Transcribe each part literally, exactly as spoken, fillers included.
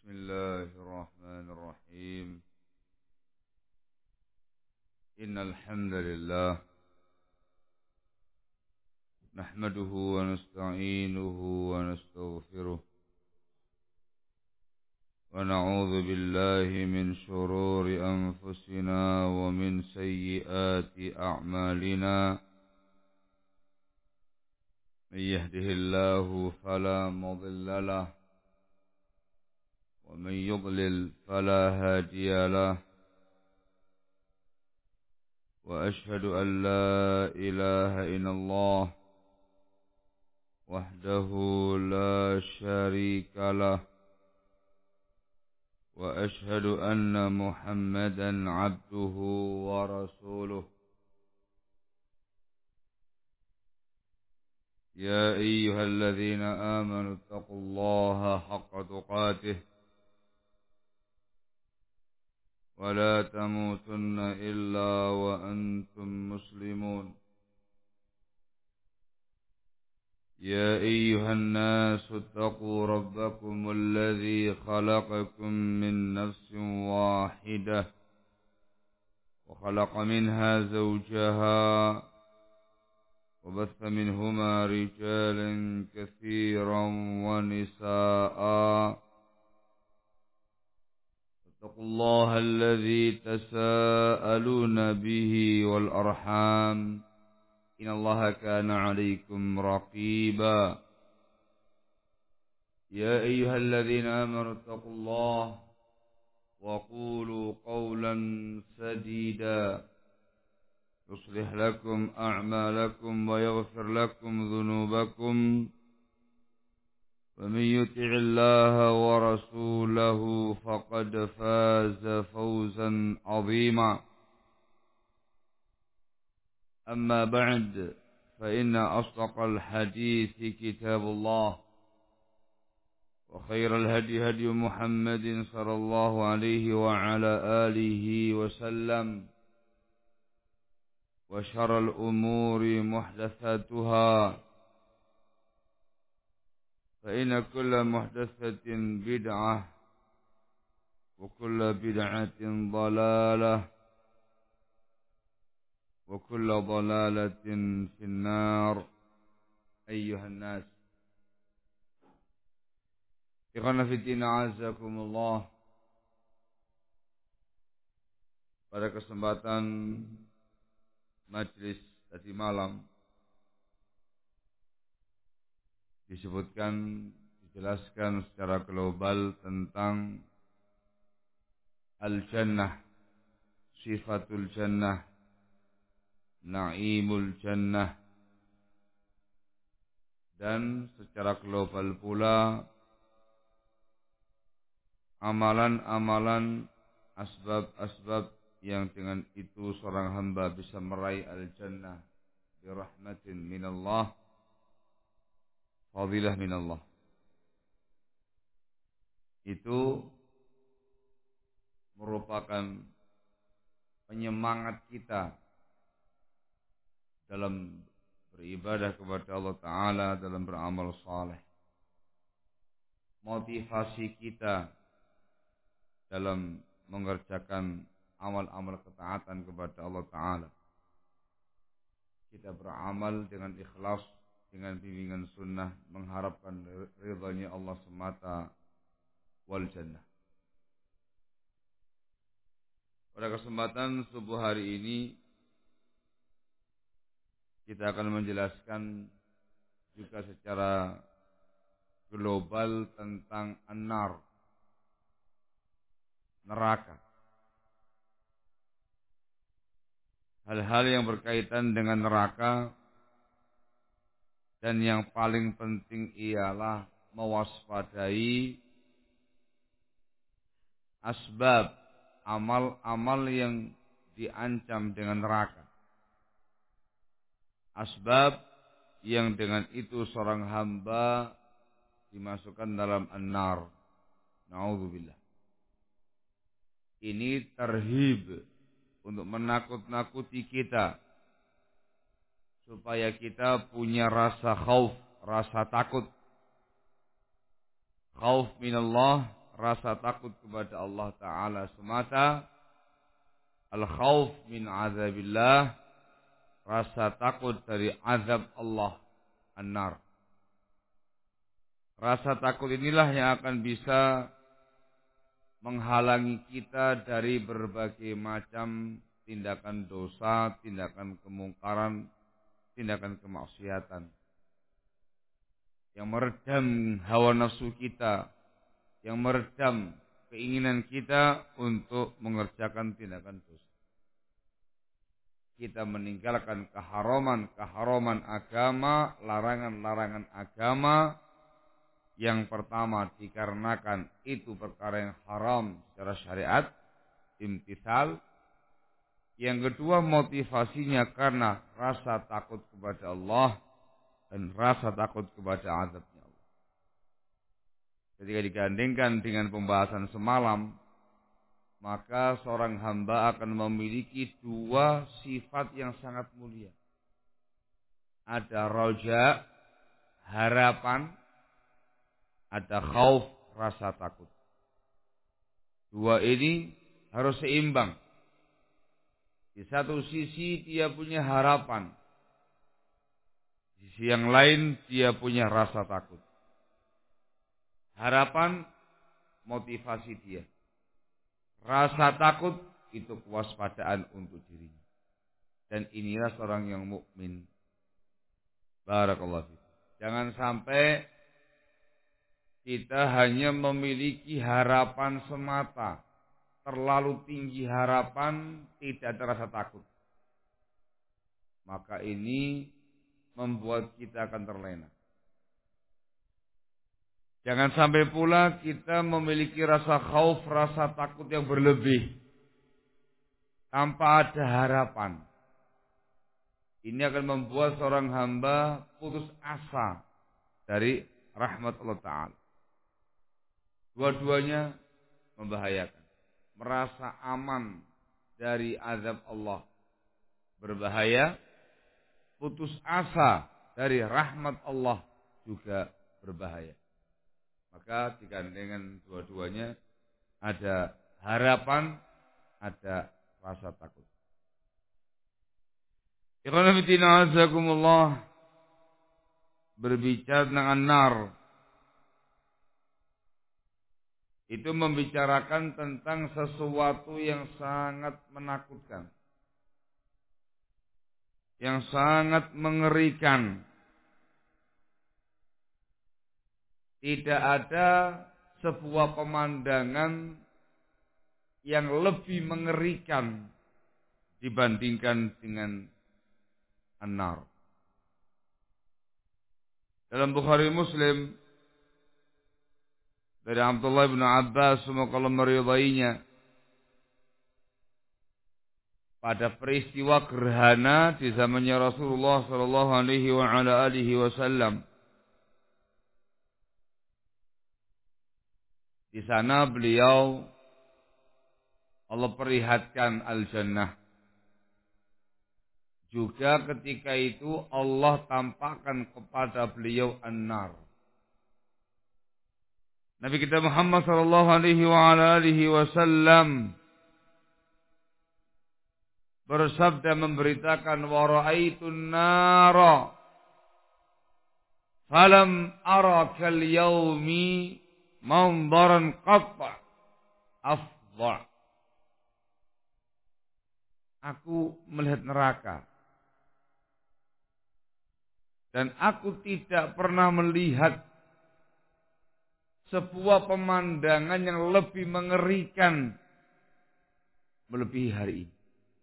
بسم الله الرحمن الرحيم إن الحمد لله نحمده ونستعينه ونستغفره ونعوذ بالله من شرور أنفسنا ومن سيئات أعمالنا من يهده الله فلا مضل له ومن يضلل فلا هادي له وأشهد أن لا إله إلا الله وحده لا شريك له وأشهد أن محمدا عبده ورسوله يا أيها الذين آمنوا اتقوا الله حق تقاته ولا تموتن إلا وأنتم مسلمون يا أيها الناس اتقوا ربكم الذي خلقكم من نفس واحدة وخلق منها زوجها وبث منهما رجالا كثيرا ونساء اتقوا الله الذي تساءلون به والأرحام إن الله كان عليكم رقيبا يا أيها الذين آمنوا اتقوا الله وقولوا قولا سديدا يصلح لكم أعمالكم ويغفر لكم ذنوبكم ومن يطع الله ورسوله فقد فاز فوزا عظيما أما بعد فإن أصدق الحديث كتاب الله وخير الهدي هدي محمد صلى الله عليه وعلى آله وسلم وشر الأمور محدثاتها فإن كل محدثة بدعة وكل بدعة ضلالة وكل ضلالة في النار أيها الناس إخوانا في الدين أعزكم الله. Pada kesempatan majlis tadi malam disebutkan, dijelaskan secara global tentang al-jannah, sifatul jannah, na'imul jannah, dan secara global pula amalan-amalan, asbab-asbab yang dengan itu seorang hamba bisa meraih al-jannah birahmatin minallah, fadilah minallah. Itu merupakan penyemangat kita dalam beribadah kepada Allah Ta'ala, dalam beramal saleh. Motivasi kita dalam mengerjakan amal-amal ketaatan kepada Allah Ta'ala. Kita beramal dengan ikhlas, dengan bimbingan sunnah, mengharapkan ridhanya Allah semata, wal jannah. Pada kesempatan subuh hari ini kita akan menjelaskan juga secara global tentang an-nar, neraka. Hal-hal yang berkaitan dengan neraka, dan yang paling penting ialah mewaspadai asbab amal-amal yang diancam dengan neraka. Asbab yang dengan itu seorang hamba dimasukkan dalam an-nar. Na'udzubillah. Ini terhib untuk menakut-nakuti kita, supaya kita punya rasa khauf, rasa takut. Khauf minallah, rasa takut kepada Allah Ta'ala semata. Al-khawf min azabillah, rasa takut dari azab Allah, an-nar. Rasa takut inilah yang akan bisa menghalangi kita dari berbagai macam tindakan dosa, tindakan kemungkaran, tindakan kemaksiatan. Yang meredam hawa nafsu kita, yang meredam keinginan kita untuk mengerjakan tindakan dosa. Kita meninggalkan keharaman-keharaman agama, larangan-larangan agama. Yang pertama dikarenakan itu perkara yang haram secara syariat, imtithal. Yang kedua motivasinya karena rasa takut kepada Allah dan rasa takut kepada azabnya Allah. Ketika digandingkan dengan pembahasan semalam, maka seorang hamba akan memiliki dua sifat yang sangat mulia. Ada roja, harapan, ada khauf, rasa takut. Dua ini harus seimbang. Di satu sisi dia punya harapan, di sisi yang lain dia punya rasa takut. Harapan motivasi dia. Rasa takut itu kewaspadaan untuk dirinya. Dan inilah seorang yang mukmin. Barakallahu fiik. Jangan sampai kita hanya memiliki harapan semata. Terlalu tinggi harapan, tidak ada rasa takut. Maka ini membuat kita akan terlena. Jangan sampai pula kita memiliki rasa khauf, rasa takut yang berlebih. Tanpa ada harapan. Ini akan membuat seorang hamba putus asa dari rahmat Allah Ta'ala. Dua-duanya membahayakan. Merasa aman dari azab Allah berbahaya. Putus asa dari rahmat Allah juga berbahaya. Maka digandengkan dua-duanya, ada harapan, ada rasa takut. Ikhwan fillah azakumullah, berbicara tentang nar, itu membicarakan tentang sesuatu yang sangat menakutkan, yang sangat mengerikan. Tidak ada sebuah pemandangan yang lebih mengerikan dibandingkan dengan an-nar. Dalam Bukhari Muslim dari Abdullah bin Abbas, semoga Allah meridainya, pada peristiwa gerhana di zamannya Rasulullah sallallahu alaihi wasallam. Di sana beliau Allah perlihatkan al-jannah. Juga ketika itu Allah tampakkan kepada beliau an-nar. Nabi kita Muhammad sallallahu alaihi wasallam bersabda memberitakan, wa ra'aitun nara falam ara kal yaumi manzaran qatta afdha. Aku melihat neraka dan aku tidak pernah melihat sebuah pemandangan yang lebih mengerikan melebihi hari ini.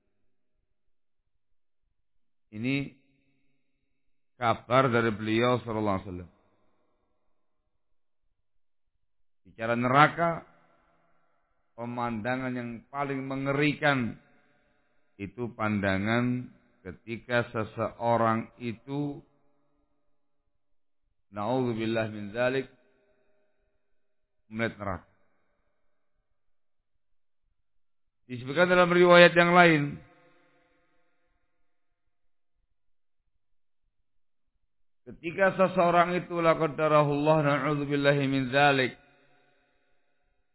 Ini kabar dari beliau sallallahu alaihi wasallam. Bicara neraka, pemandangan yang paling mengerikan itu pandangan ketika seseorang itu, na'udzubillah min dzalik, melihat neraka. Disebutkan dalam riwayat yang lain, ketika seseorang itu la qadarahullah, na'udzubillahi min dzalik,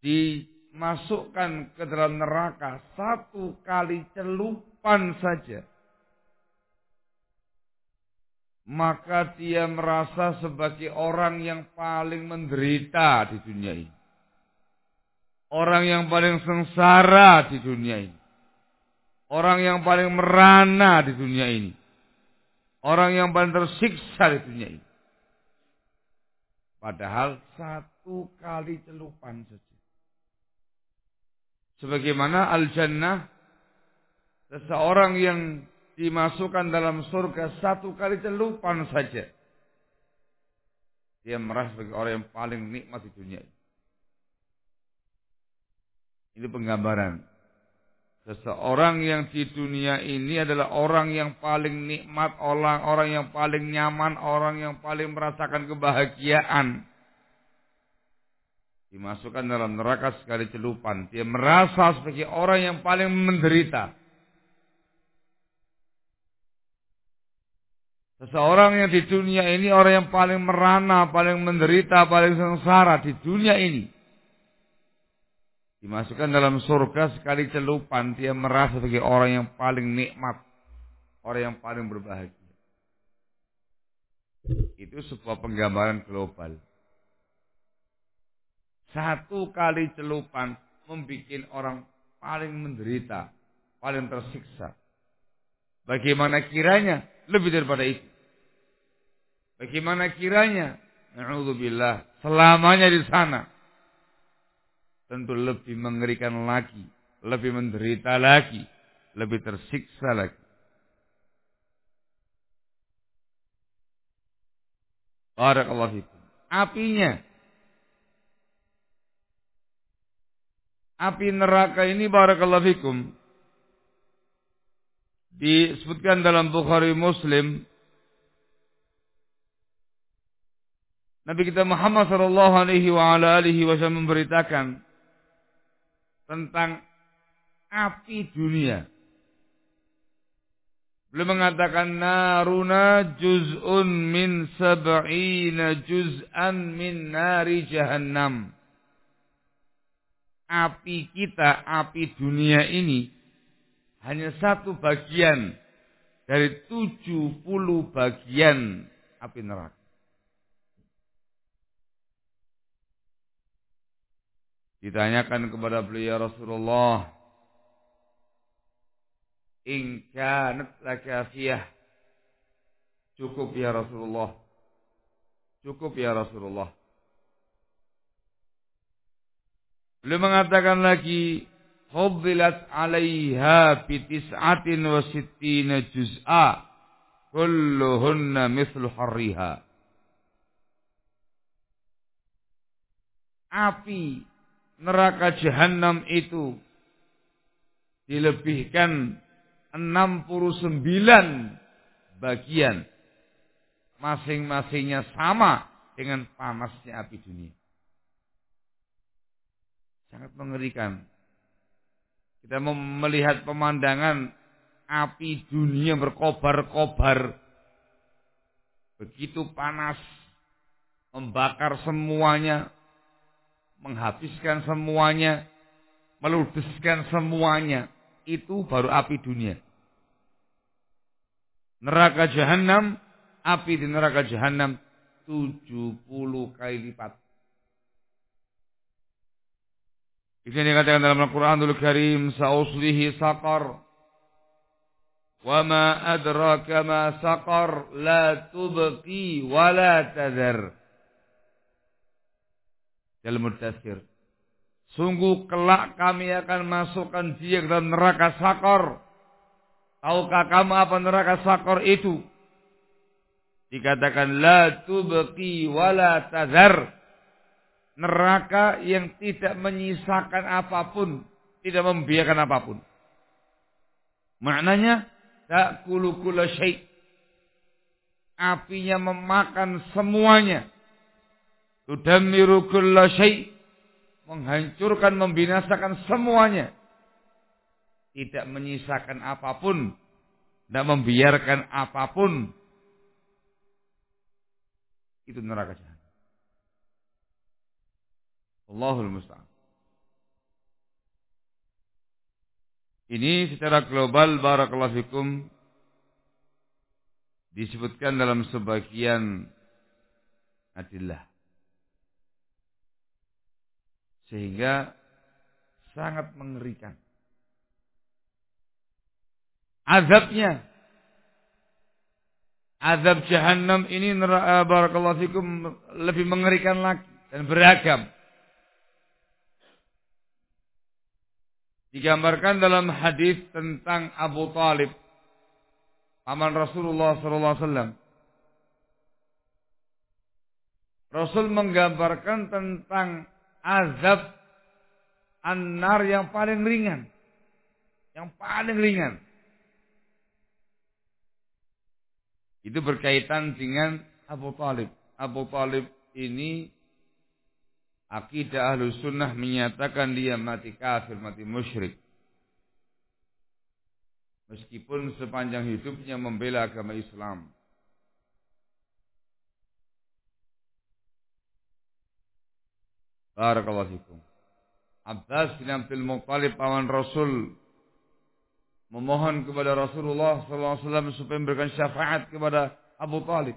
dimasukkan ke dalam neraka satu kali celupan saja, maka dia merasa sebagai orang yang paling menderita di dunia ini. Orang yang paling sengsara di dunia ini. Orang yang paling merana di dunia ini. Orang yang paling tersiksa di dunia ini. Padahal satu kali celupan saja. Sebagaimana al-jannah, seseorang yang dimasukkan dalam surga satu kali celupan saja, dia merasa sebagai orang yang paling nikmat di dunia ini. Ini penggambaran. Seseorang yang di dunia ini adalah orang yang paling nikmat, orang, orang yang paling nyaman, orang yang paling merasakan kebahagiaan. Dimasukkan dalam neraka sekali celupan, dia merasa sebagai orang yang paling menderita. Seseorang yang di dunia ini orang yang paling merana, paling menderita, paling sengsara di dunia ini. Dimasukkan dalam surga sekali celupan, dia merasa sebagai orang yang paling nikmat, orang yang paling berbahagia. Itu sebuah penggambaran global. Satu kali celupan membuat orang paling menderita, paling tersiksa. Bagaimana kiranya lebih daripada itu? Bagaimana kiranya, na'udzubillah, selamanya di sana? Tentu lebih mengerikan lagi, lebih menderita lagi, lebih tersiksa lagi. Barakallahu fikum. Apinya, api neraka ini barakallahu fikum, disebutkan dalam Bukhari Muslim, Nabi kita Muhammad sallallahu alaihi wa ala alihi wasallam memberitakan tentang api dunia. Beliau mengatakan naruna juz'un min sab'ina juz'an min nari jahannam. Api kita, api dunia ini hanya satu bagian dari tujuh puluh bagian api neraka. Ditanyakan kepada beliau, Rasulullah, in kanat lakafiyah, cukup ya Rasulullah, cukup ya Rasulullah. Beliau mengatakan lagi, fuddilat alaiha bi tis'atin wa sittina juz'a, kulluhunna mithlu harriha. Api neraka jahanam itu dilebihkan enam puluh sembilan bagian. Masing-masingnya sama dengan panasnya api dunia. Sangat mengerikan. Kita melihat pemandangan api dunia berkobar-kobar. Begitu panas. Membakar semuanya. Menghabiskan semuanya, meludeskan semuanya, itu baru api dunia. Neraka jahanam, api di neraka jahanam tujuh puluh kali lipat. Di sini dikatakan dalam Al-Qur'anul Karim, sa'uslihi saqar. Wa ma adraka ma saqar, la tubqi wa la tadhar. Dalam Mudaththir, sungguh kelak kami akan masukkan dia ke dalam neraka sakor. Tahukah kamu apa neraka sakor itu? Dikatakan la tubqi wa la tadhar. Neraka yang tidak menyisakan apapun, tidak membiarkan apapun. Maknanya ta'kulu kulla syai'. Apinya memakan semuanya. Tudammiru kulla syai', menghancurkan, membinasakan semuanya. Tidak menyisakan apapun, tidak membiarkan apapun. Itu neraka jahanam. Allahul musta'an. Ini secara global barakallahu fikum disebutkan dalam sebagian adillah. Sehingga sangat mengerikan. Azabnya, azab jahannam ini barakallahu fikum lebih mengerikan lagi dan beragam. Digambarkan dalam hadis tentang Abu Talib, paman Rasulullah sallallahu alaihi wasallam. Rasul menggambarkan tentang azab an-nar yang paling ringan. Yang paling ringan. Itu berkaitan dengan Abu Talib. Abu Talib ini akidah Ahlus Sunnah menyatakan dia mati kafir, mati musyrik. Meskipun sepanjang hidupnya membela agama Islam. Barakallahu fikum. Abbas bin Abdul Muttalib paman Rasul memohon kepada Rasulullah sallallahu alaihi wasallam supaya memberikan syafaat kepada Abu Talib.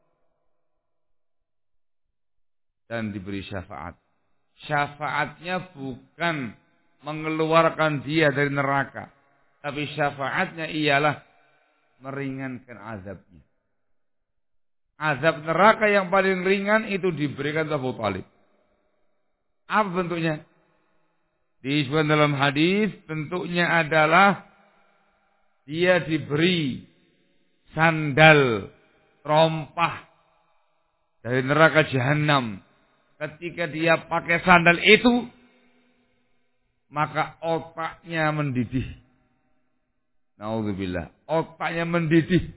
Dan diberi syafaat. Syafaatnya bukan mengeluarkan dia dari neraka. Tapi syafaatnya ialah meringankan azabnya. Azab neraka yang paling ringan itu diberikan Abu Talib. Apa bentuknya? Disebutkan dalam hadis, bentuknya adalah dia diberi sandal rompah dari neraka jahanam. Ketika dia pakai sandal itu, maka otaknya mendidih. Naudzubillah, otaknya mendidih.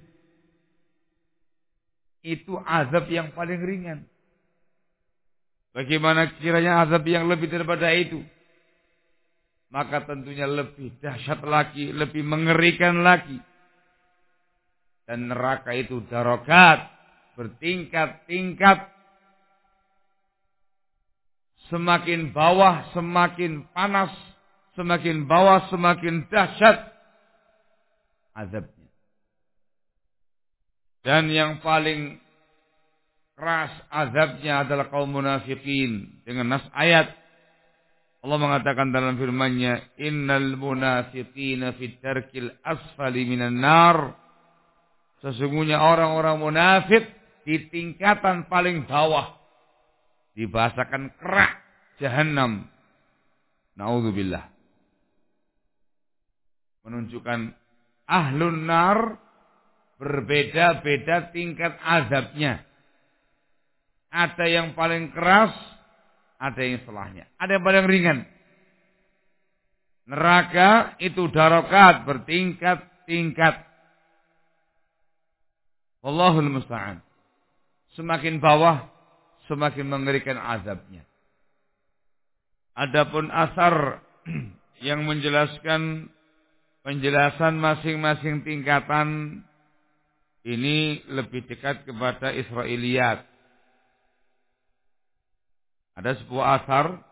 Itu azab yang paling ringan. Bagaimana kiranya azab yang lebih daripada itu? Maka tentunya lebih dahsyat lagi, lebih mengerikan lagi. Dan neraka itu darokat, bertingkat-tingkat. Semakin bawah, semakin panas. Semakin bawah, semakin dahsyat azabnya. Dan yang paling keras azabnya adalah kaum munafikin. Dengan nas ayat Allah mengatakan dalam firman-Nya, "Innal munafiqina fit darkil asfali minan nar." Sesungguhnya orang-orang munafik di tingkatan paling bawah. Dibahasakan kerak jahanam. Naudzubillah. Menunjukkan ahlun nar berbeda-beda tingkat azabnya. Ada yang paling keras, ada yang setelahnya. Ada yang paling ringan. Neraka itu darokat, bertingkat-tingkat. Wallahul musta'an. Semakin bawah, semakin mengerikan azabnya. Adapun asar yang menjelaskan penjelasan masing-masing tingkatan ini lebih dekat kepada Israiliyat. Ada sebuah asar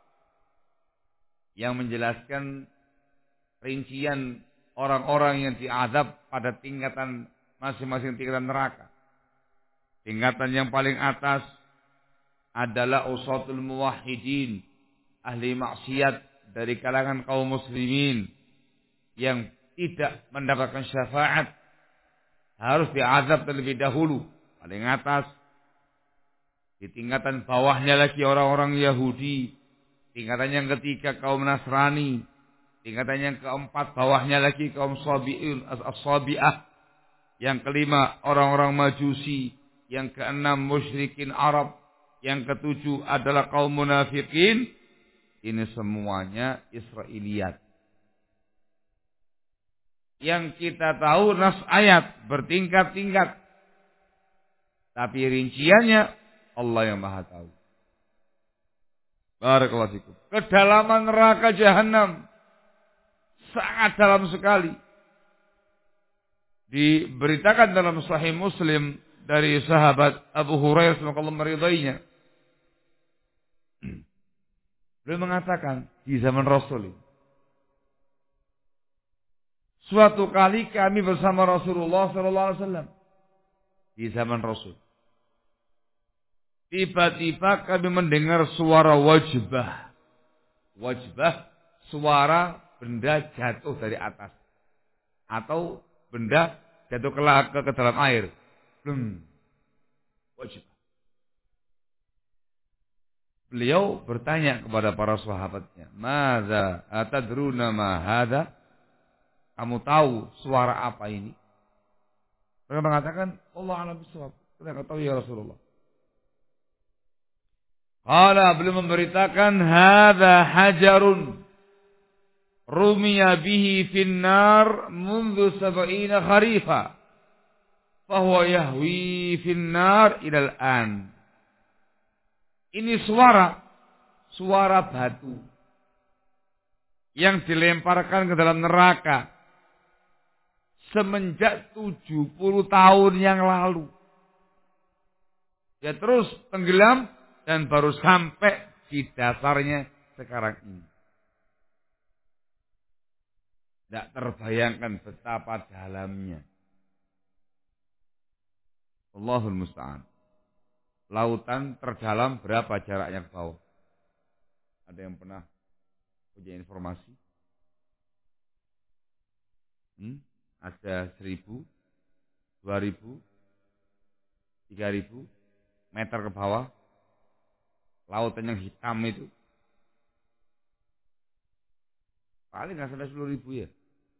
yang menjelaskan rincian orang-orang yang diazab pada tingkatan masing-masing tingkatan neraka. Tingkatan yang paling atas adalah usatul muwahhidin, ahli maksiat dari kalangan kaum muslimin yang tidak mendapatkan syafaat, harus diazab terlebih dahulu. Paling atas. Di tingkatan bawahnya lagi orang-orang Yahudi. Tingkatan yang ketiga kaum Nasrani. Tingkatan yang keempat bawahnya lagi kaum Sabi'in, As-Sabi'ah. Yang kelima orang-orang Majusi. Yang keenam musyrikin Arab. Yang ketujuh adalah kaum munafikin. Ini semuanya Israiliyat. Yang kita tahu nas ayat bertingkat-tingkat. Tapi rinciannya Allah yang Maha tahu. Barakallahu fikum. Kedalaman neraka jahanam sangat dalam sekali. Diberitakan dalam Sahih Muslim dari sahabat Abu Hurairah semoga Allah meridainya. Beliau mengatakan di zaman Rasul Suatu kali kami bersama Rasulullah sallallahu alaihi wasallam di zaman Rasul. Tiba-tiba kami mendengar suara wajbah. Wajbah, suara benda jatuh dari atas. Atau benda jatuh ke, ke, ke dalam air. Blum. Wajbah. Beliau bertanya kepada para sahabatnya, "Madza atadruna ma hadza?" Kamu tahu suara apa ini? Mereka mengatakan, "Allah a'lam bishawab." Kita enggak tahu ya Rasulullah. Qala, beliau memberitakan, "Hadza hajarun rumiya bihi fin nar mundu sab'ina kharifa. Fa huwa yahwi fin nar ila al-an." Ini suara, suara batu yang dilemparkan ke dalam neraka semenjak tujuh puluh tahun yang lalu. Dia terus tenggelam dan baru sampai di dasarnya sekarang ini. Tidak terbayangkan betapa dalamnya. Allahul musta'an. Lautan terdalam berapa jaraknya ke bawah? Ada yang pernah punya informasi? Hmm? Ada seribu, dua ribu, tiga ribu meter ke bawah. Lautan yang hitam itu. Paling nggak sampai sepuluh ribu ya.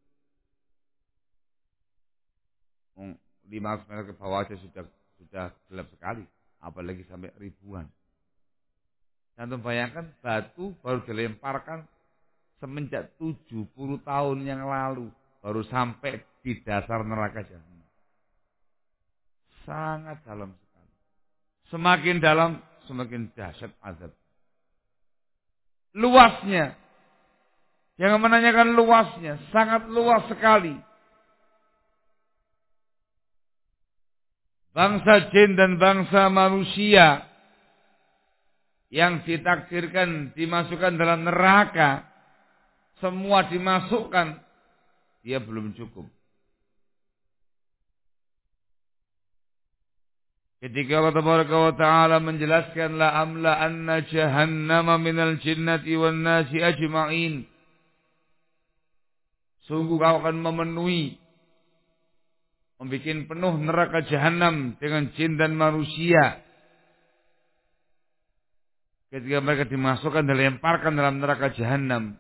lima ratus meter ke bawah aja sudah sudah gelap sekali. Apalagi sampai ribuan. Dan bayangkan batu baru dilemparkan semenjak tujuh puluh tahun yang lalu. Baru sampai di dasar neraka jahanam. Sangat dalam sekali. Semakin dalam, semakin dahsyat azab. Luasnya. Jangan menanyakan luasnya. Sangat luas sekali. Bangsa jin dan bangsa manusia yang ditakdirkan dimasukkan dalam neraka, semua dimasukkan, dia belum cukup. Ketika Allah Tabaraka wa Ta'ala menjelaskan la amla anna jahannama minal jinnati wan nasi ajma'in. Sungguh kau akan memenuhi, membuat penuh neraka jahanam dengan jin dan manusia. Ketika mereka dimasukkan dan dilemparkan dalam neraka jahanam,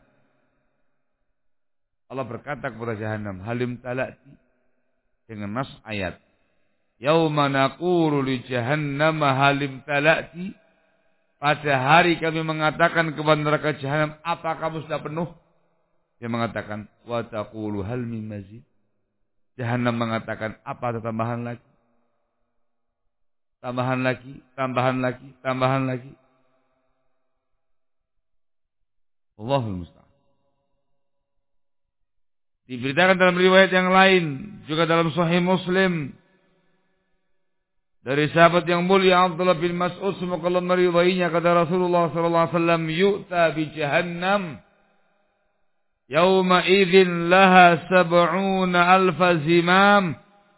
Allah berkata kepada jahanam, halim talati, dengan nas ayat, yauma naqulu li jahannam halim talati, pada hari kami mengatakan kepada neraka jahanam, apa kamu sudah penuh? Dia mengatakan, wa taqulu hal min mazid. Jahanam mengatakan, apa ada tambahan lagi? Tambahan lagi, tambahan lagi, tambahan lagi. Allahul musta'an. Diberitakan dalam riwayat yang lain, juga dalam Sahih Muslim, dari sahabat yang mulia Abdullah bin Mas'ud, semoga Allah meridainya, kata Rasulullah sallallahu alaihi wasallam, yu'ta bi jahannam yauma idzin laha sab'una alfa zimam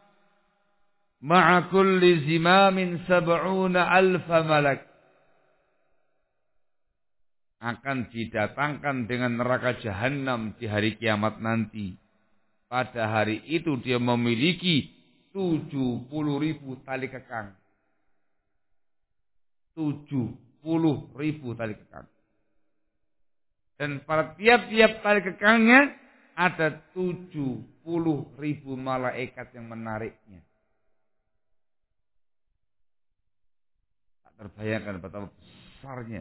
ma'a kulli zimamin sab'una alfa malak. Akan didatangkan dengan neraka jahanam di hari kiamat nanti. Pada hari itu dia memiliki tujuh puluh ribu tali kekang. tujuh puluh ribu tali kekang. Dan pada tiap-tiap tali kekangnya ada tujuh puluh ribu malaikat yang menariknya. Tak terbayangkan betapa besarnya.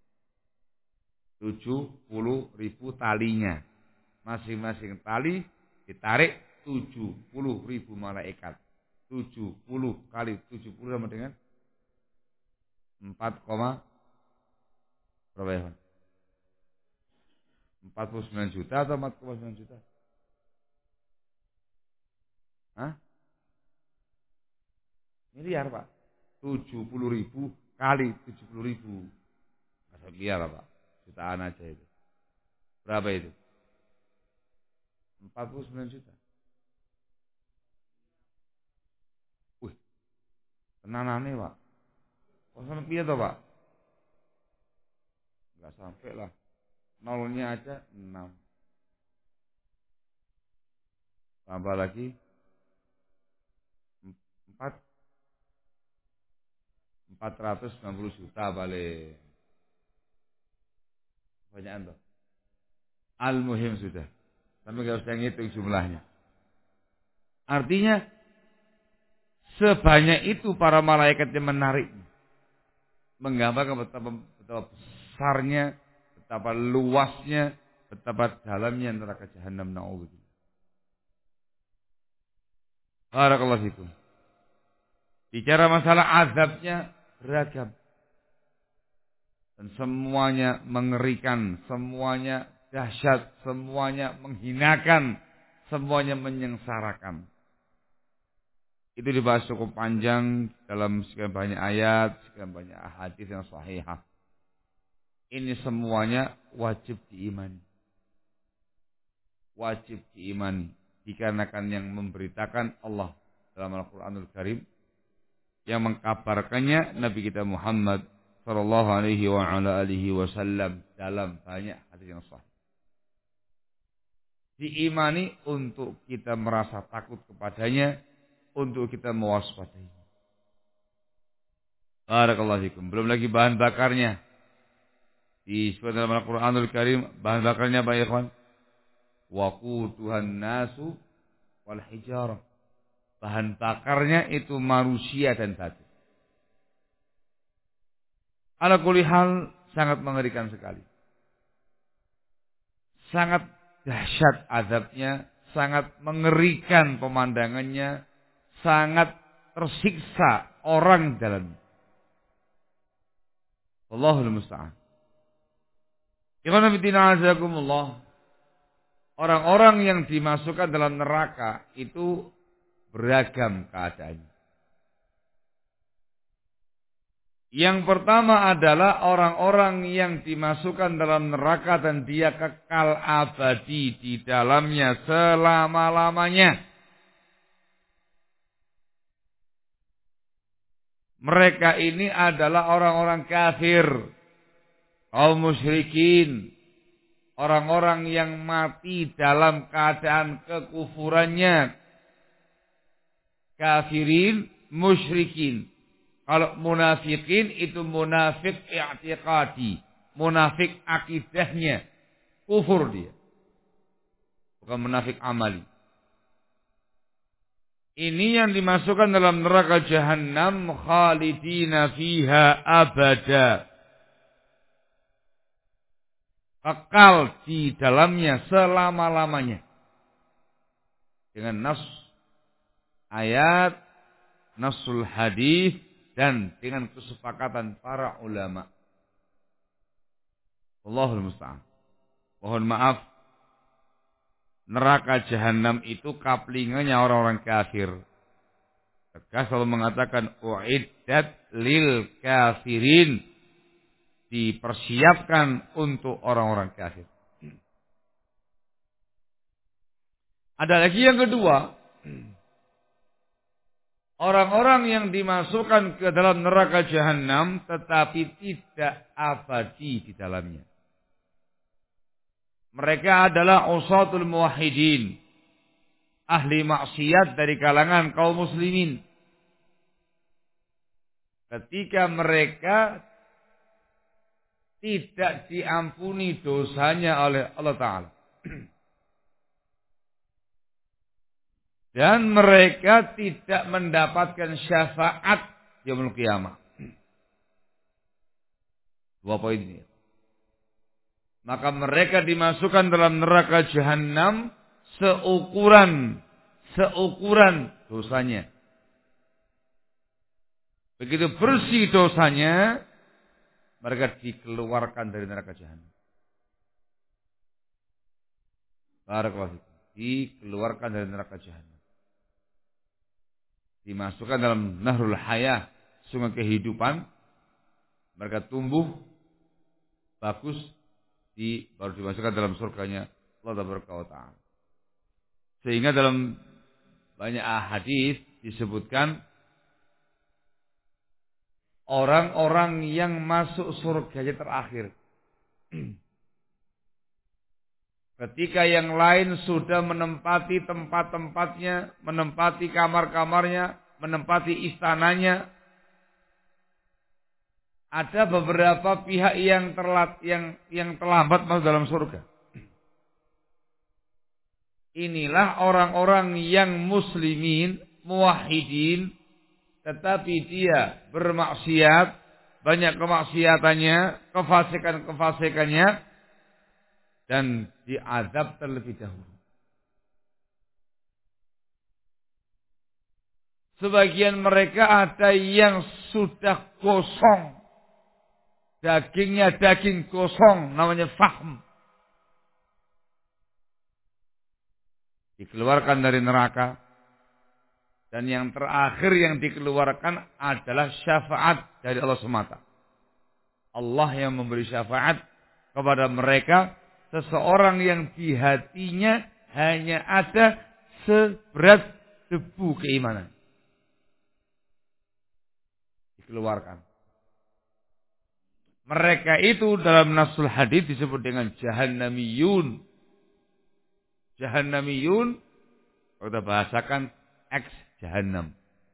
tujuh puluh ribu talinya. Masing-masing tali ditarik tujuh puluh ribu malaikat. tujuh puluh kali tujuh puluh sama dengan empat, berapa ya? empat puluh sembilan juta atau empat koma sembilan juta? Hah? Miliar, Pak. tujuh puluh ribu kali tujuh puluh ribu. Masa miliar, Pak. Jutaan aja itu. Berapa itu? empat puluh sembilan juta. Tenanane, Pak. Kosong piye to, Pak? Enggak sampai lah. Nolnya aja enam. Tambah lagi empat. empat ratus sembilan puluh juta balik. Banyakan toh. Al-muhim sudah. Tapi enggak usah ngitung jumlahnya. Artinya sebanyak itu para malaikat yang menarik. Menggambarkan betapa, betapa besarnya, betapa luasnya, betapa dalamnya neraka jahanam. Na'udzubillah. Barakallahu fikum. Bicara masalah azabnya beragam. Dan semuanya mengerikan, semuanya dahsyat, semuanya menghinakan, semuanya menyengsarakan. Itu dibahas cukup panjang dalam sekian banyak ayat, sekian banyak hadis yang sahihah. Ini semuanya wajib diimani. Wajib diimani. Dikarenakan yang memberitakan Allah dalam Al-Quranul Karim, yang mengkabarkannya Nabi kita Muhammad sallallahu alaihi wa ala alihi wasallam dalam banyak hadis yang sahih. Diimani untuk kita merasa takut kepadanya, untuk kita mewaspadainya. Barakallahu fikum. Belum lagi bahan bakarnya. Disebut dalam Al-Quranul Karim, bahan bakarnya apa ya ikhwan? Waquduhan nasu wal hijarah. Bahan bakarnya itu manusia dan batu. Ala kulli hal sangat mengerikan sekali. Sangat dahsyat azabnya, sangat mengerikan pemandangannya, sangat tersiksa orang dalamnya. Wallahul musta'an. Ikhwan fillah azakumullah. Orang-orang yang dimasukkan dalam neraka itu beragam keadaannya. Yang pertama adalah orang-orang yang dimasukkan dalam neraka dan dia kekal abadi di dalamnya selama-lamanya. Mereka ini adalah orang-orang kafir, kaum musyrikin, orang-orang yang mati dalam keadaan kekufurannya, kafirin, musyrikin. Kalau munafikin itu munafik i'tiqadi, munafik akidahnya, kufur dia. Bukan munafik amali. Ini yang dimasukkan dalam neraka jahanam khalidina fiha abada. Kekal di dalamnya selama-lamanya. Dengan nas ayat, nasul hadis, dan dengan kesepakatan para ulama. Allahul musta'an. Mohon maaf. Neraka jahanam itu kaplingannya orang-orang kafir. Tegas selalu mengatakan uiddat lil kafirin. Dipersiapkan untuk orang-orang kafir. Ada lagi yang kedua. Orang-orang yang dimasukkan ke dalam neraka jahanam tetapi tidak abadi di dalamnya. Mereka adalah usatul muwahhidin, ahli maksiat dari kalangan kaum muslimin. Ketika mereka tidak diampuni dosanya oleh Allah Ta'ala. Dan mereka tidak mendapatkan syafaat yaumul qiyamah. Dua poin ini. Maka mereka dimasukkan dalam neraka jahanam seukuran seukuran dosanya. Begitu bersih dosanya, mereka dikeluarkan dari neraka jahanam. Barakallahu fikum. Dikeluarkan dari neraka jahanam. Dimasukkan dalam nahrul hayah, sungai kehidupan. Mereka tumbuh bagus, di baru dimasukkan dalam surganya Allah Taala. Sehingga dalam banyak hadis disebutkan orang-orang yang masuk surganya terakhir. Ketika yang lain sudah menempati tempat-tempatnya, menempati kamar-kamarnya, menempati istananya, ada beberapa pihak yang terlat, yang yang terlambat masuk dalam surga. Inilah orang-orang yang muslimin, muwahhidin, tetapi dia bermaksiat, banyak kemaksiatannya, kefasikan-kefasikannya, dan diazab terlebih dahulu. Sebagian mereka ada yang sudah gosong, dagingnya daging gosong, namanya fahm. Dikeluarkan dari neraka. Dan yang terakhir yang dikeluarkan adalah syafaat dari Allah semata. Allah yang memberi syafaat kepada mereka, seseorang yang di hatinya hanya ada seberat debu keimanan. Dikeluarkan. Mereka itu dalam nasul hadis disebut dengan jahannamiyun. Jahannamiyun, kalau kita bahasakan ex jahannam.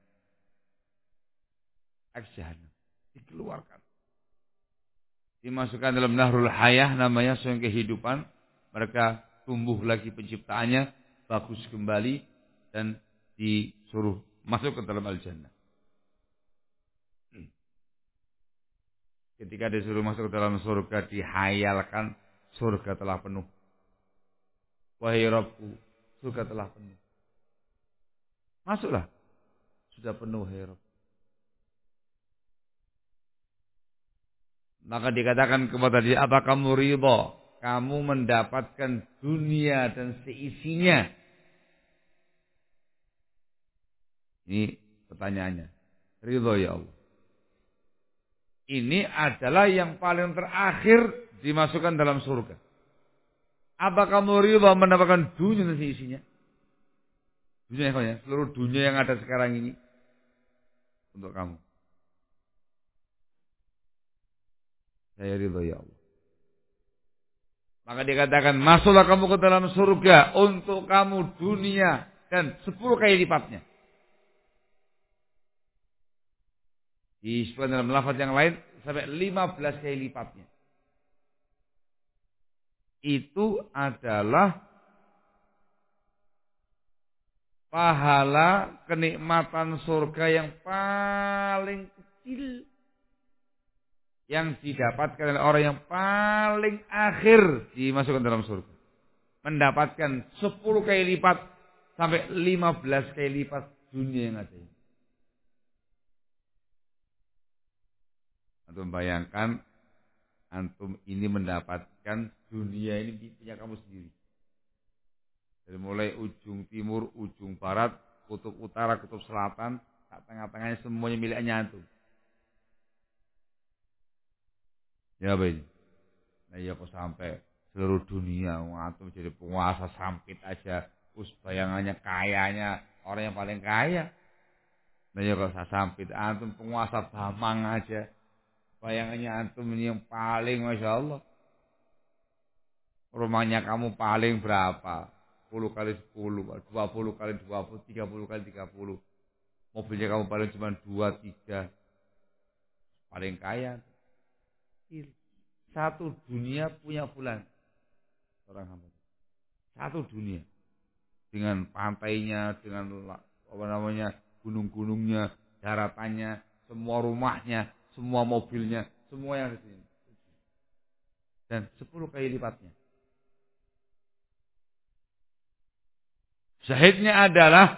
Ex jahannam. Dikeluarkan. Dimasukkan dalam nahrul hayah, namanya sungai kehidupan. Mereka tumbuh lagi penciptaannya, bagus kembali, dan disuruh masuk ke dalam al-jannah. Ketika disuruh masuk ke dalam surga, dihayalkan surga telah penuh. Wahai Rabbku, surga telah penuh. Masuklah. Sudah penuh, wahai Rabb. Maka dikatakan kepada dia, apa kamu ridha? Kamu mendapatkan dunia dan seisinya. Ini pertanyaannya. Ridha ya Allah. Ini adalah yang paling terakhir dimasukkan dalam surga. Apa kamu ridha mendapatkan dunia dan seisinya? Dunia ya, seluruh dunia yang ada sekarang ini untuk kamu. Saya ridha ya Allah. Maka dikatakan, masuklah kamu ke dalam surga untuk kamu dunia dan sepuluh kali lipatnya. Disebutkan dalam lafaz yang lain sampai lima belas kali lipatnya. Itu adalah pahala kenikmatan surga yang paling kecil yang didapatkan oleh orang yang paling akhir dimasukkan dalam surga. Mendapatkan sepuluh kali lipat sampai lima belas kali lipat dunia yang ada. Antum bayangkan, antum ini mendapatkan dunia ini punya kamu sendiri. Dari mulai ujung timur, ujung barat, kutub utara, kutub selatan, tengah-tengahnya semuanya miliknya antum. Ya apa ini? Nah ya kok sampai seluruh dunia antum jadi penguasa sampit aja, us bayangannya kayanya orang yang paling kaya. Nah ya kok sampit antum penguasa Bamang aja. Bayangannya antum ini yang paling Masya Allah. Rumahnya kamu paling berapa? sepuluh kali sepuluh, dua puluh kali dua puluh, tiga puluh kali tiga puluh. Mobilnya kamu paling cuma dua, tiga. Paling kaya. Satu dunia punya fulan. Orang hamba. Satu dunia. Dengan pantainya, dengan apa namanya, gunung-gunungnya, daratannya, semua rumahnya, semua mobilnya, semua yang di sini. Dan sepuluh kali lipatnya. Syahidnya adalah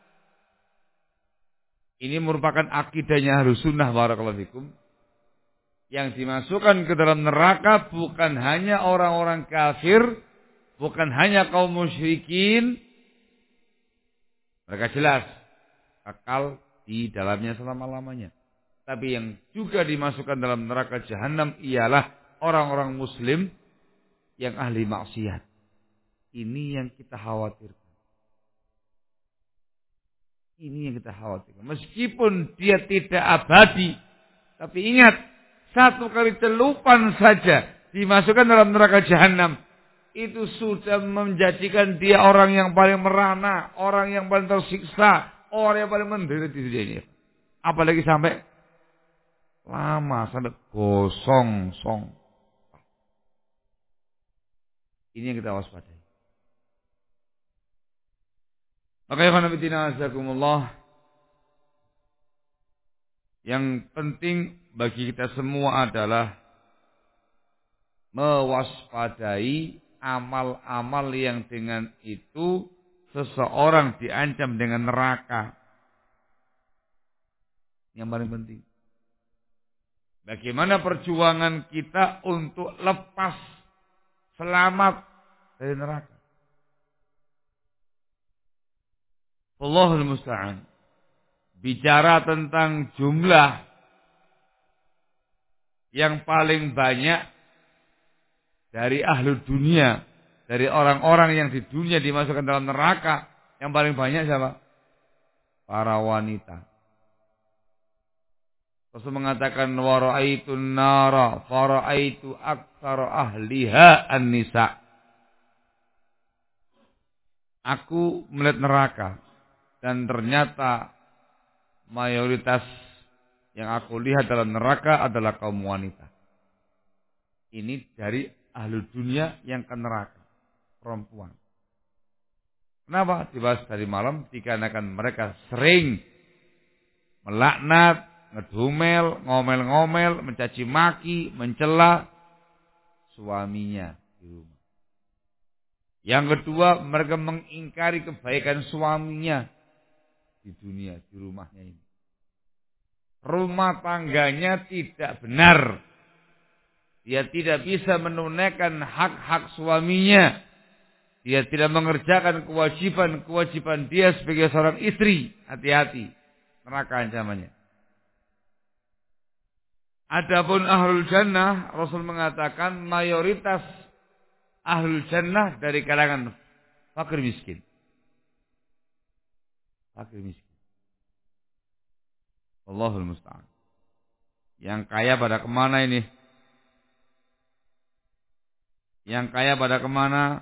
ini merupakan akidahnya Ahlus Sunnah barakallahu fikum. Yang dimasukkan ke dalam neraka bukan hanya orang-orang kafir, bukan hanya kaum musyrikin. Mereka jelas kekal di dalamnya selama-lamanya. Tapi yang juga dimasukkan dalam neraka jahanam ialah orang-orang muslim yang ahli maksiat. Ini yang kita khawatirkan. Ini yang kita khawatirkan. Meskipun dia tidak abadi Tapi ingat, satu kali celupan saja dimasukkan dalam neraka jahanam, itu sudah menjadikan dia orang yang paling merana, orang yang paling tersiksa, orang yang paling menderita di dunia ini. Apalagi sampai lama, sampai gosong song. Ini yang kita waspadai. Maka ya khanafitina azakumullah, yang penting bagi kita semua adalah mewaspadai amal-amal yang dengan itu seseorang diancam dengan neraka. Yang paling penting. Bagaimana perjuangan kita untuk lepas, selamat dari neraka. Allahul musta'an. Bicara tentang jumlah yang paling banyak dari ahlu dunia, dari orang-orang yang di dunia dimasukkan dalam neraka, yang paling banyak siapa? Para wanita. Rasul mengatakan wa ra'aitun nara fa ra'aitu aktsara ahliha an-nisa. Aku melihat neraka dan ternyata mayoritas yang aku lihat dalam neraka adalah kaum wanita. Ini dari ahli dunia yang ke neraka, perempuan. Kenapa? Dibahas dari malam dikarenakan mereka sering melaknat, ngedumel, ngomel-ngomel, mencaci maki, mencela suaminya di rumah. Yang kedua, mereka mengingkari kebaikan suaminya di dunia, di rumahnya ini. Rumah tangganya tidak benar. Dia tidak bisa menunaikan hak-hak suaminya. Dia tidak mengerjakan kewajiban-kewajiban dia sebagai seorang istri. Hati-hati, neraka ancamannya. Adapun ahlul jannah, Rasul mengatakan mayoritas ahlul jannah dari kalangan fakir miskin. Fakir miskin. Allahul musta'an. Yang kaya pada kemana ini? Yang kaya pada kemana?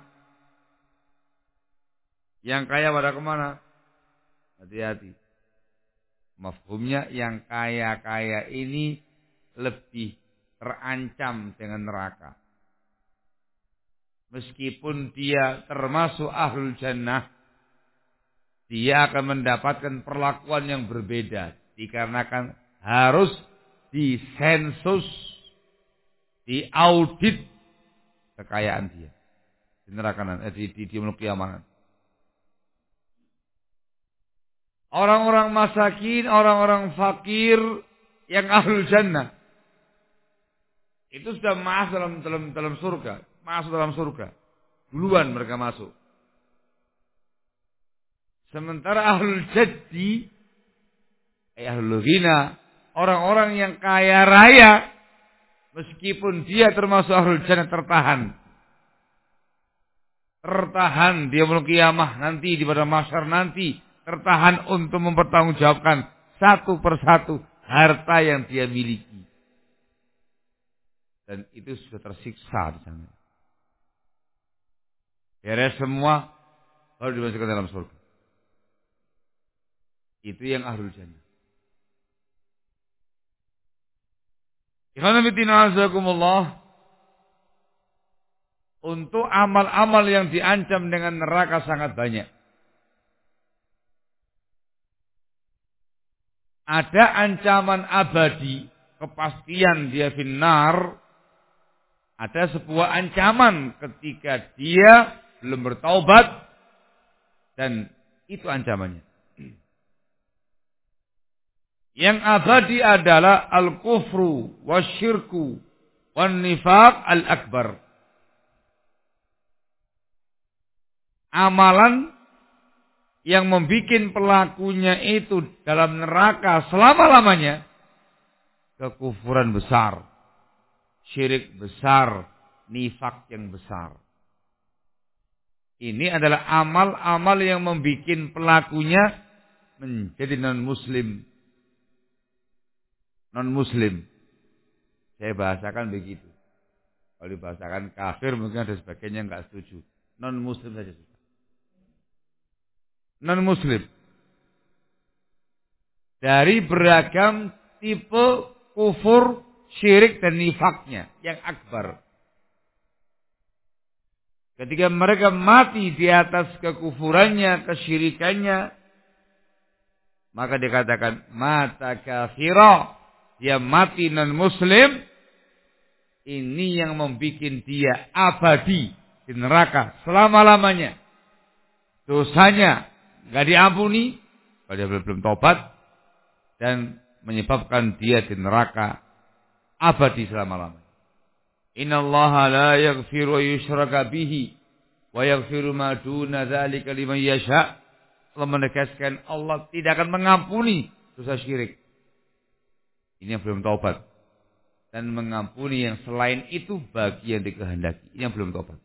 Yang kaya pada kemana? Hati-hati. Mafhumnya yang kaya-kaya ini lebih terancam dengan neraka. Meskipun dia termasuk ahlul jannah, dia akan mendapatkan perlakuan yang berbeda. Dikarenakan harus disensus, diaudit kekayaan dia di neraka nanti, di, di, di kiamat. Orang-orang masakin, orang-orang fakir yang ahlul jannah itu sudah masuk dalam dalam dalam surga, masuk dalam surga. Duluan mereka masuk. Sementara ahlul jaddi, eh, ahlul ghina, orang-orang yang kaya raya, meskipun dia termasuk ahlul jannah, tertahan. Tertahan dia belum kiamah nanti, di pada mahsyar nanti, tertahan untuk mempertanggungjawabkan satu persatu harta yang dia miliki. Dan itu sudah tersiksa di sana. Beres semua, baru dimasukkan dalam surga. Itu yang ahlul jannah. Ikhwan fillah azakumullah. Untuk amal-amal yang diancam dengan neraka sangat banyak. Ada ancaman abadi, kepastian dia finnar. Ada sebuah ancaman ketika dia belum bertaubat, dan itu ancamannya. Yang abadi adalah al-kufru wasyirku wan nifaq al-akbar. Amalan yang membuat pelakunya itu dalam neraka selama-lamanya, kekufuran besar, syirik besar, nifak yang besar. Ini adalah amal-amal yang membuat pelakunya menjadi non-muslim. non-muslim. Saya bahasakan begitu. Kalau dibahasakan kafir mungkin ada sebagian yang enggak setuju. Non-muslim saja sudah. Non-muslim. Dari beragam tipe kufur, syirik dan nifaknya yang akbar. Ketika mereka mati di atas kekufurannya, kesyirikannya, maka dikatakan mata kafira, dia mati non-muslim. Ini yang membuat dia abadi di neraka selama-lamanya. Dosanya enggak diampuni kalau dia belum tobat dan menyebabkan dia di neraka abadi selama-lamanya. Innallaha la yaghfiru yushraka bihi wa yaghfiru ma duna dzalika liman yasha. Allah menegaskan Allah tidak akan mengampuni dosa syirik. Ini yang belum taubat. Dan mengampuni yang selain itu bagi yang dikehendaki. Ini yang belum taubat.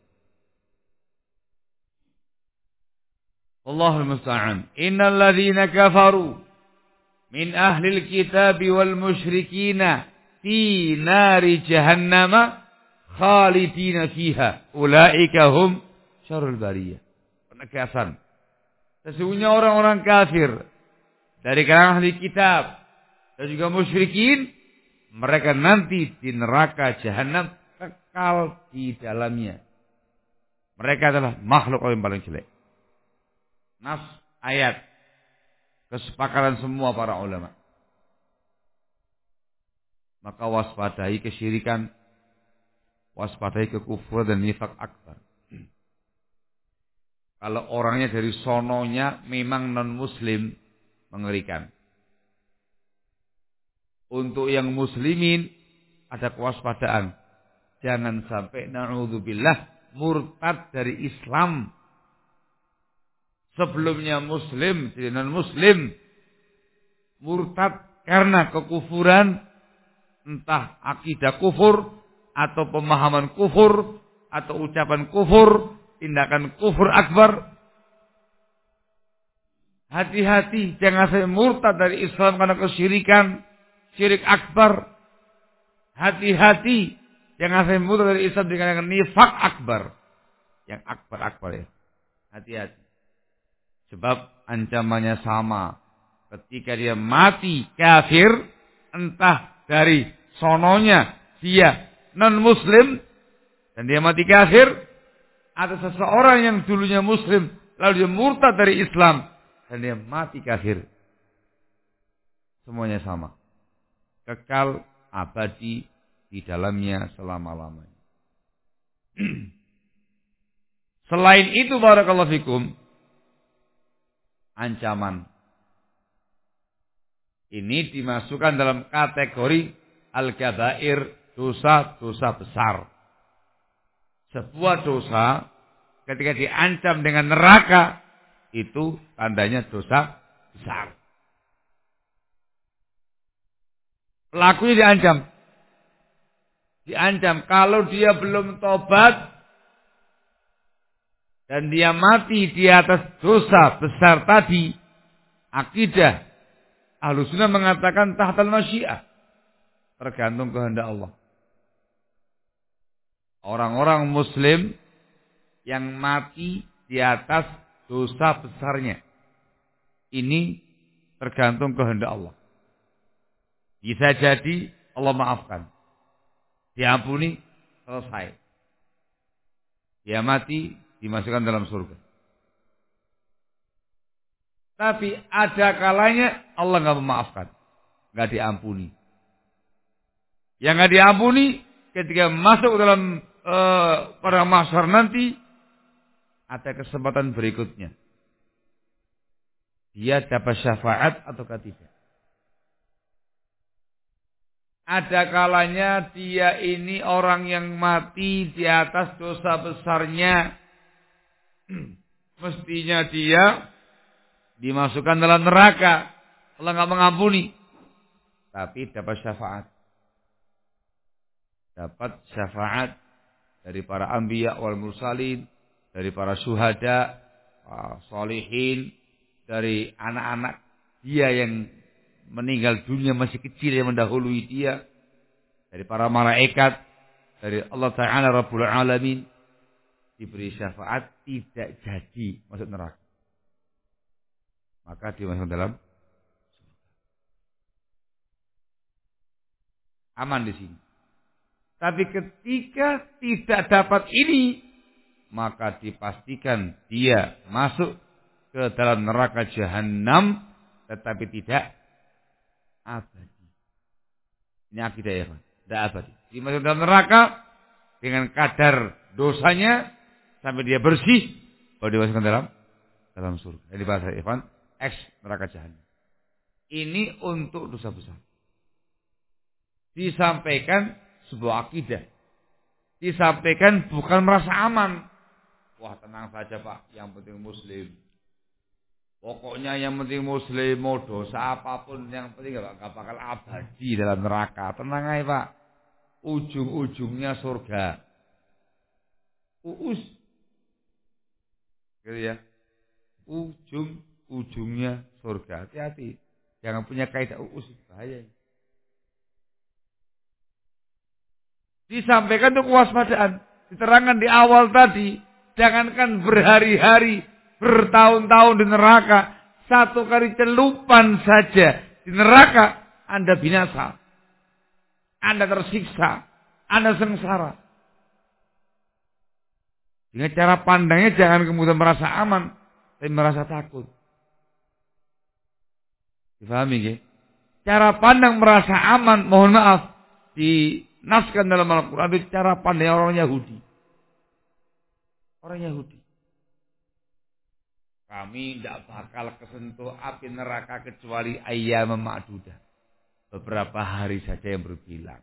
Allahul musta'an. Innal ladzina kafaru min ahlil kitabi wal musyrikina fi nari jahannama khalidina fiha ulaika hum syarrul bariyah. Penegasan. Sesungguhnya orang-orang kafir dari kalangan ahli kitab dan juga musyrikin, mereka nanti di neraka jahanam kekal di dalamnya. Mereka adalah makhluk yang paling jelek. Nas ayat kesepakatan semua para ulama. Maka waspadai kesyirikan, waspadai kekufuran dan nifak akbar. Kalau orangnya dari sononya memang non-muslim, mengerikan. Untuk yang muslimin ada kewaspadaan. Jangan sampai na'udzubillah murtad dari Islam. Sebelumnya muslim, jadi non-muslim. Murtad karena kekufuran, entah akidah kufur, atau pemahaman kufur, atau ucapan kufur, tindakan kufur akbar. Hati-hati, jangan sampai murtad dari Islam karena kesyirikan, syirik akbar. Hati-hati, jangan sampai murtad dari Islam dengan nifak akbar. Yang akbar-akbar ya. Hati-hati. Sebab ancamannya sama. Ketika dia mati kafir, entah dari sononya dia non-muslim, dan dia mati kafir, atau seseorang yang dulunya muslim, lalu dia murtad dari Islam, dan dia mati kafir. Semuanya sama. Kekal abadi di dalamnya selama-lamanya. Selain itu barakallahu fikum, ancaman ini dimasukkan dalam kategori al-kabair, dosa-dosa besar. Sebuah dosa ketika diancam dengan neraka, itu tandanya dosa besar. Pelakunya diancam. Diancam kalau dia belum tobat dan dia mati di atas dosa besar tadi, akidah Ahlussunnah mengatakan tahtal masyiah, tergantung kehendak Allah. Orang-orang muslim yang mati di atas dosa besarnya, ini tergantung kehendak Allah. Bisa jadi Allah maafkan, diampuni, selesai. Dia mati, dimasukkan dalam surga. Tapi ada kalanya Allah nggak memaafkan, nggak diampuni. Yang nggak diampuni ketika masuk dalam uh, pada mahsyar nanti, ada kesempatan berikutnya. Dia dapat syafaat atau tidak. Ada kalanya dia ini orang yang mati di atas dosa besarnya. Mestinya dia dimasukkan dalam neraka. Allah nggak mengampuni. Tapi dapat syafaat. Dapat syafaat dari para anbiya wal mursalin, dari para syuhada, sholihin, dari anak-anak dia yang meninggal dunia masih kecil yang mendahului dia. Dari para malaikat, dari Allah Ta'ala Rabbul Alamin. Diberi syafaat, tidak jadi masuk neraka. Maka dia masuk dalam aman di sini. Tapi ketika tidak dapat ini, maka dipastikan dia masuk ke dalam neraka jahanam, tetapi tidak abadi. Ini akidah ya, Pak. Tidak abadi. Dia masuk dalam neraka dengan kadar dosanya sampai dia bersih, baru dimasukkan dalam dalam surga. Ini bahasa Ikhwan, X neraka jahanam. Ini untuk dosa besar. Disampaikan sebuah akidah. Disampaikan bukan merasa aman. Wah, tenang saja Pak, yang penting muslim. Pokoknya yang penting muslim, mau dosa apapun yang penting gak bakal abadi dalam neraka. Tenang aja Pak. Ujung-ujungnya surga. Uus. Gitu ya. Ujung-ujungnya surga. Hati-hati. Jangan punya kaidah uus, bahaya. Disampaikan untuk kewaspadaan. Diterangkan di awal tadi. Jangankan berhari-hari, bertahun-tahun di neraka. Satu kali celupan saja di neraka, Anda binasa. Anda tersiksa. Anda sengsara. Dengan cara pandangnya jangan kemudian merasa aman. Tapi merasa takut. Difahami ya? Cara pandang merasa aman, mohon maaf. Dinaskan dalam Al-Quran itu cara pandang orang Yahudi. Orang Yahudi. Kami tidak bakal kesentuh api neraka kecuali ayyam ma'dudah. Beberapa hari saja yang berbilang.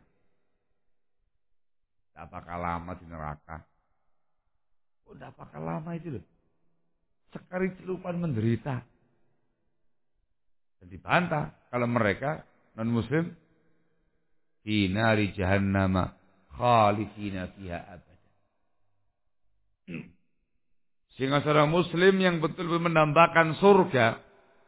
Tidak bakal lama di neraka. Oh, tidak bakal lama itu loh. Sekali celupan menderita. Dan dibantah kalau mereka non-muslim. Di nari jahannama khalidina fiha abad. Sehingga seorang muslim yang betul-betul menambahkan surga,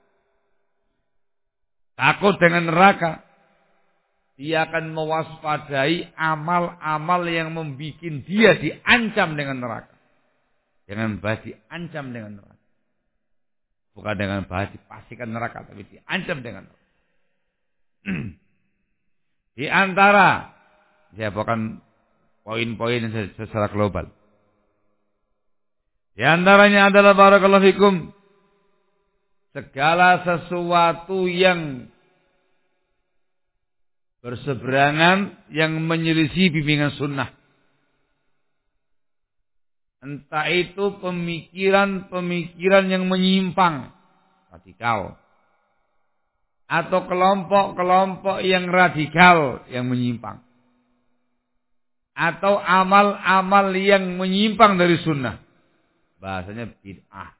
takut dengan neraka, dia akan mewaspadai amal-amal yang membuat dia diancam dengan neraka. Dengan bahas diancam dengan neraka. Bukan dengan bahas dipastikan neraka, tapi diancam dengan neraka. Di antara, saya bawakan poin-poin secara global. Di antaranya adalah barakallahu fikum, segala sesuatu yang berseberangan, yang menyelisih bimbingan sunnah. Entah itu pemikiran-pemikiran yang menyimpang, radikal. Atau kelompok-kelompok yang radikal, yang menyimpang. Atau amal-amal yang menyimpang dari sunnah. Bahasanya bid'ah.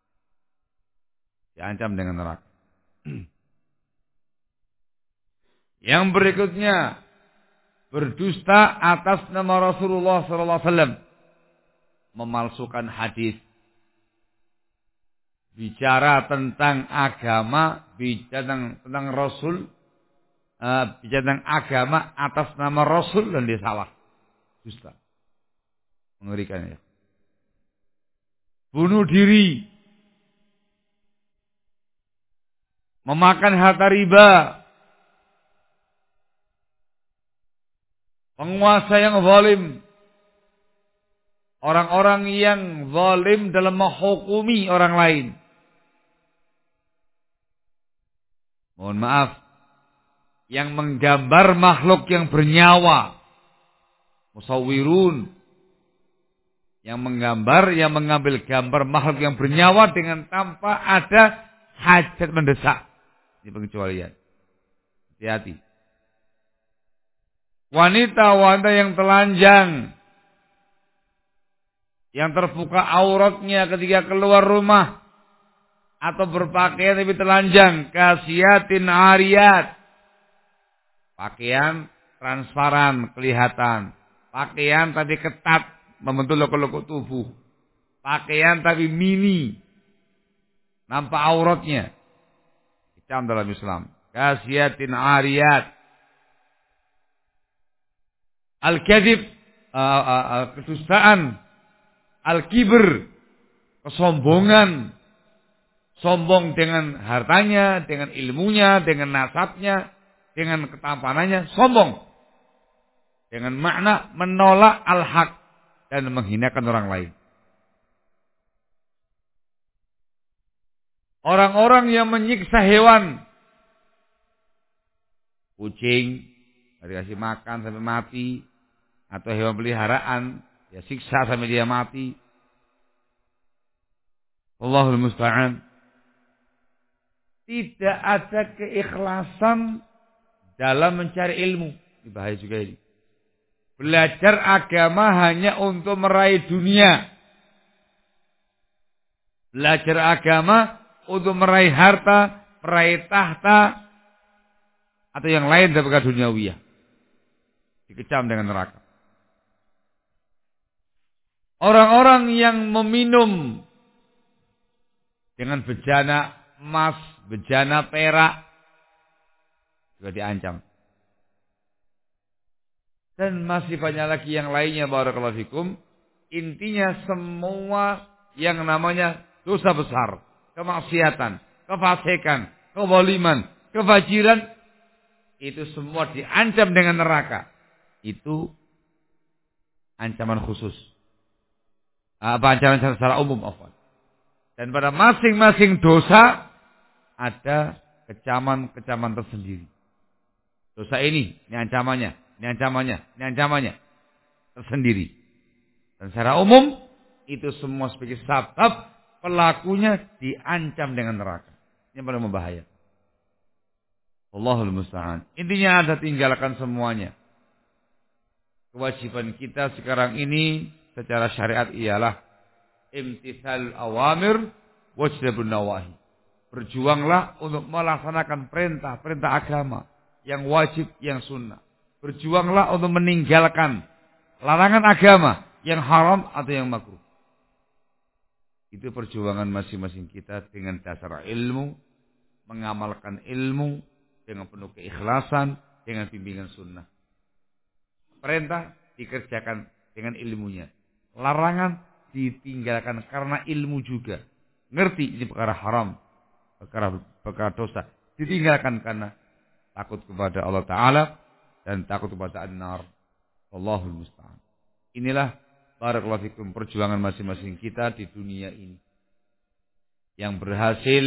Diancam dengan neraka. Yang berikutnya, berdusta atas nama Rasulullah sallallahu alaihi wasallam. Memalsukan hadis. Bicara tentang agama, bicara tentang, tentang Rasul, uh, bicara tentang agama atas nama Rasul dan dia salah. Dusta. Mengerikan ya. Bunuh diri. Memakan harta riba. Penguasa yang zalim. Orang-orang yang zalim dalam menghukumi orang lain. Mohon maaf. Yang menggambar makhluk yang bernyawa. Musawwirun. Yang menggambar, yang mengambil gambar makhluk yang bernyawa dengan tanpa ada hajat mendesak. Ini pengecualian. Hati-hati. Wanita-wanita yang telanjang. Yang terbuka auratnya ketika keluar rumah. Atau berpakaian tapi telanjang. Kasiatin ariyat. Pakaian transparan, kelihatan. Pakaian tapi ketat. Membentuk loko-loko tubuh. Pakaian tapi mini. Nampak auratnya. Dicam dalam Islam. kasiatin ariyat. Al-kadhib, uh, uh, uh, kedustaan. Al-kibr, kesombongan. Sombong dengan hartanya, dengan ilmunya, dengan nasabnya, dengan ketampanannya, sombong. Dengan makna menolak al-haq dan menghinakan orang lain. Orang-orang yang menyiksa hewan. Kucing, dikasih makan sampai mati. Atau hewan peliharaan, ya siksa sampai dia mati. Allahul musta'an. Tidak ada keikhlasan dalam mencari ilmu. Ini bahaya juga ini. Belajar agama hanya untuk meraih dunia. Belajar agama untuk meraih harta, meraih tahta, atau yang lain daripada duniawiyah. Dikecam dengan neraka. Orang-orang yang meminum dengan bejana emas, bejana perak juga diancam. Dan masih banyak lagi yang lainnya, barakallahu fikum. Intinya semua yang namanya dosa besar, kemaksiatan, kefasikan, kezaliman, kefajiran, itu semua diancam dengan neraka. Itu ancaman khusus. Apa ancaman secara umum, afwan. Dan pada masing-masing dosa ada kecaman-kecaman tersendiri. Dosa ini, ini ancamannya, ini ancamannya, ini ancamannya tersendiri. Dan secara umum itu semua sebagai sebab pelakunya diancam dengan neraka. Ini yang paling membahayakan. Allahul musta'an. Intinya ada tinggalkan semuanya. Kewajiban kita sekarang ini secara syariat ialah imtithal awamir wajibun nawahi. Berjuanglah untuk melaksanakan perintah-perintah agama yang wajib, yang sunnah. Berjuanglah untuk meninggalkan larangan agama yang haram atau yang makruh. Itu perjuangan masing-masing kita dengan dasar ilmu, mengamalkan ilmu dengan penuh keikhlasan, dengan bimbingan sunnah. Perintah dikerjakan dengan ilmunya. Larangan ditinggalkan karena ilmu juga. Ngerti ini perkara haram, perkara, perkara dosa. Ditinggalkan karena takut kepada Allah Ta'ala dan takut kepada an-nar. Allahul musta'an. Inilah barakallahu fikum perjuangan masing-masing kita di dunia ini. Yang berhasil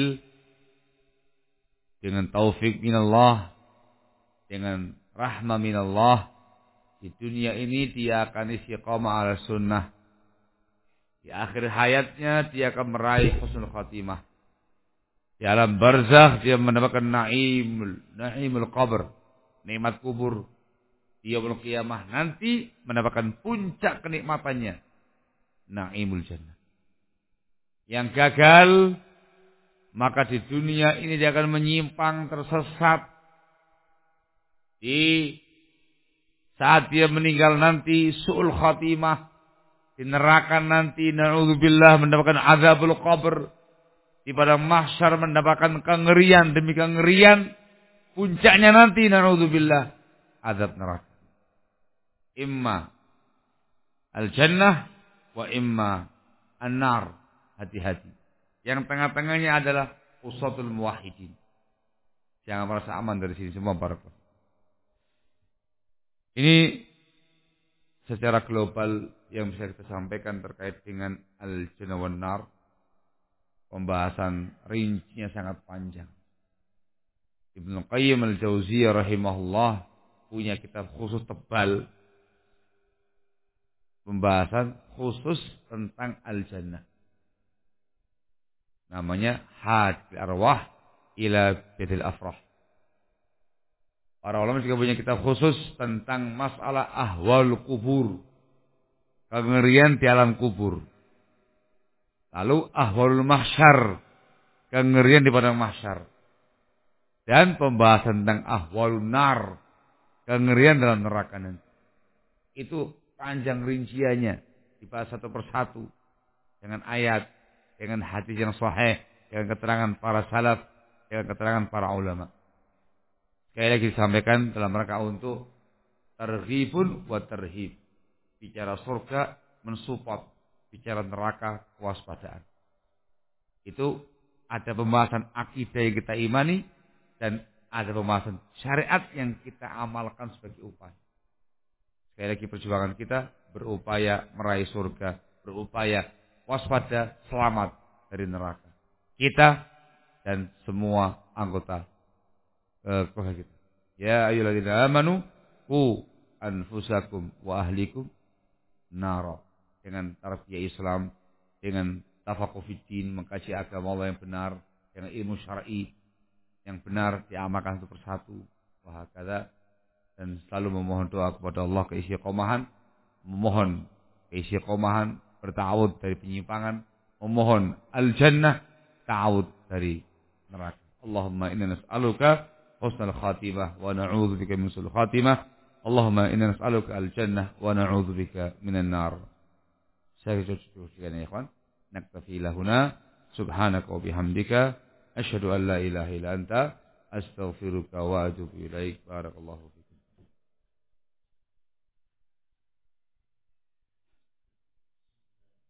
dengan taufik minallah, dengan rahmah minallah, di dunia ini dia akan istiqamah ala sunnah. Di akhir hayatnya dia akan meraih husnul khatimah. Di alam barzakh dia mendapatkan naimul, naimul qabr, nikmat kubur. Di yaumul qiyamah nanti mendapatkan puncak kenikmatannya, naimul jannah. Yang gagal maka di dunia ini dia akan menyimpang, tersesat. Di saat dia meninggal nanti su'ul khatimah, di neraka nanti na'udzubillah mendapatkan azabul qabr, di padang mahsyar mendapatkan kengerian demi kengerian, puncaknya nanti na'udzubillah azab neraka. Imma al-jannah wa imma an-nar. Hati-hati. Yang tengah-tengahnya adalah usatul muwahhidin. Jangan merasa aman dari sini semua barakallahu. Ini secara global yang bisa kita sampaikan terkait dengan al-jannah wan nar. Pembahasan rincinya sangat panjang. Ibnu Qayyim al-Jauziyah rahimahullah punya kitab khusus tebal. Pembahasan khusus tentang al-jannah. Namanya Hadil Arwah ila Bidil Afrah. Para ulama juga punya kitab khusus tentang masalah ahwal kubur, kengerian di alam kubur. Lalu ahwalul mahsyar, kengerian di padang mahsyar. Dan pembahasan tentang ahwalun nar, kengerian dalam neraka nanti. Itu panjang rinciannya, dibahas satu persatu dengan ayat, dengan hadis yang sahih, dengan keterangan para salaf, dengan keterangan para ulama. Sekali lagi disampaikan dalam rangka untuk targhibun wa tarhib. Bicara surga mensupport, bicara neraka kewaspadaan. Itu ada pembahasan akidah yang kita imani dan ada pembahasan syariat yang kita amalkan sebagai upaya. Sekali lagi perjuangan kita berupaya meraih surga, berupaya waspada selamat dari neraka. Kita dan semua anggota uh, keluarga kita. Ya ayyuhalladzina amanu qu anfusakum wa ahlikum nara. Dengan tarbiyah Islam, dengan tafaqquh fiddin, mengkaji agama Allah yang benar, dengan ilmu syar'i yang benar diamalkan satu persatu. Wa hakadha, dan selalu memohon doa kepada Allah keistiqomahan, memohon keistiqomahan, berta'awud dari penyimpangan, memohon al-jannah, ta'awud dari neraka. Allahumma inna nas'aluka husnal khatimah wa na'udzubika min su'il khatimah. Allahumma inna nas'aluka al-jannah wa na'udzubika minan nar. Saya cukup sekian ya ikhwan. Naktafi lahuna subhanaka wa bihamdika asyhadu an la ilaha illa anta astaghfiruka wa atubu ilaik. Barakallahu